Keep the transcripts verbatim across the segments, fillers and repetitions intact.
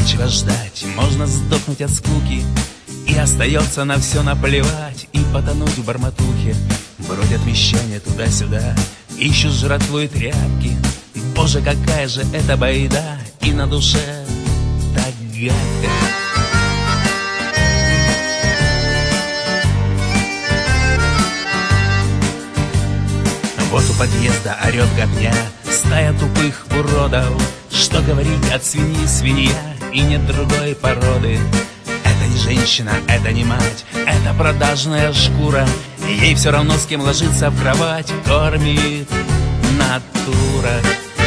нечего ждать, можно сдохнуть от скуки, и остается на все наплевать, и потонуть в бормотухе. Бродят мещане туда-сюда, ищут жратву и тряпки. Боже, какая же это байда, и на душе так гадко. Вот у подъезда орет гопня, стая тупых уродов. Что говорить, от свиньи свинья, и нет другой породы. Это не женщина, это не мать, это продажная шкура. Ей все равно, с кем ложиться в кровать, кормит натура.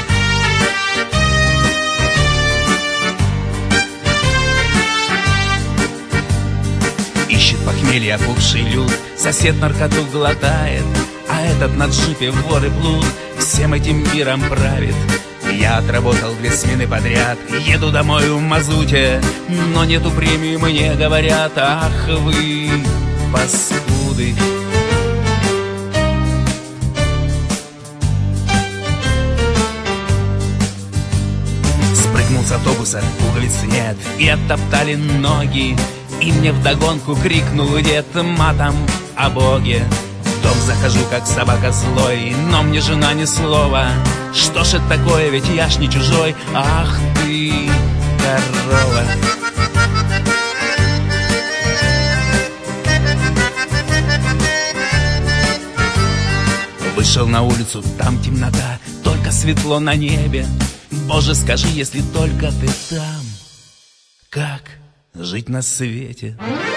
Ищет похмелье опухший люд, сосед наркоту глотает, а этот на джипе вор и плут всем этим миром правит. Я отработал две смены подряд, еду домой в мазуте, но нету премии, мне говорят, ах вы паскуды. Спрыгнул с автобуса, пуговиц нет, и оттоптали ноги, и мне вдогонку крикнул дед матом о Боге. В дом захожу, как собака злой, но мне жена ни слова. Что ж это такое, ведь я ж не чужой, ах ты, корова. Вышел на улицу, там темнота, только светло на небе. Боже, скажи, если только ты там, как жить на свете?